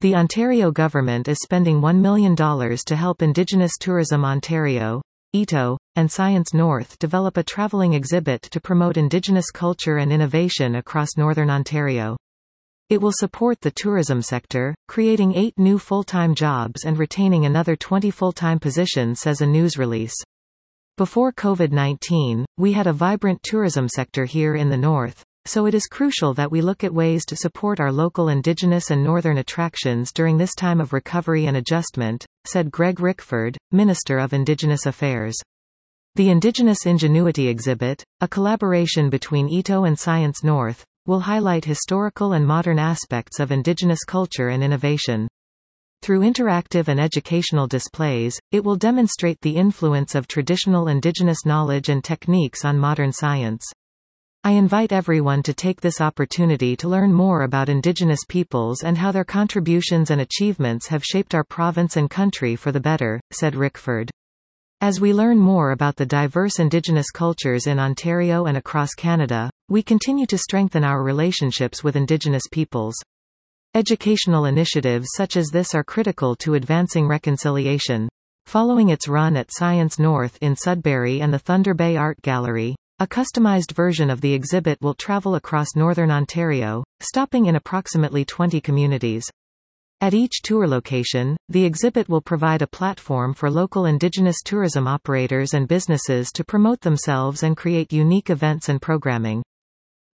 The Ontario government is spending $1 million to help Indigenous Tourism Ontario, ITO, and Science North develop a travelling exhibit to promote Indigenous culture and innovation across Northern Ontario. It will support the tourism sector, creating 8 new full-time jobs and retaining another 20 full-time positions, says a news release. Before COVID-19, we had a vibrant tourism sector here in the north, so it is crucial that we look at ways to support our local Indigenous and northern attractions during this time of recovery and adjustment, said Greg Rickford, Minister of Indigenous Affairs. The Indigenous Ingenuity exhibit, a collaboration between ITO and Science North, will highlight historical and modern aspects of Indigenous culture and innovation. Through interactive and educational displays, it will demonstrate the influence of traditional Indigenous knowledge and techniques on modern science. I invite everyone to take this opportunity to learn more about Indigenous peoples and how their contributions and achievements have shaped our province and country for the better, said Rickford. As we learn more about the diverse Indigenous cultures in Ontario and across Canada, we continue to strengthen our relationships with Indigenous peoples. Educational initiatives such as this are critical to advancing reconciliation. Following its run at Science North in Sudbury and the Thunder Bay Art Gallery, a customized version of the exhibit will travel across Northern Ontario, stopping in approximately 20 communities. At each tour location, the exhibit will provide a platform for local Indigenous tourism operators and businesses to promote themselves and create unique events and programming.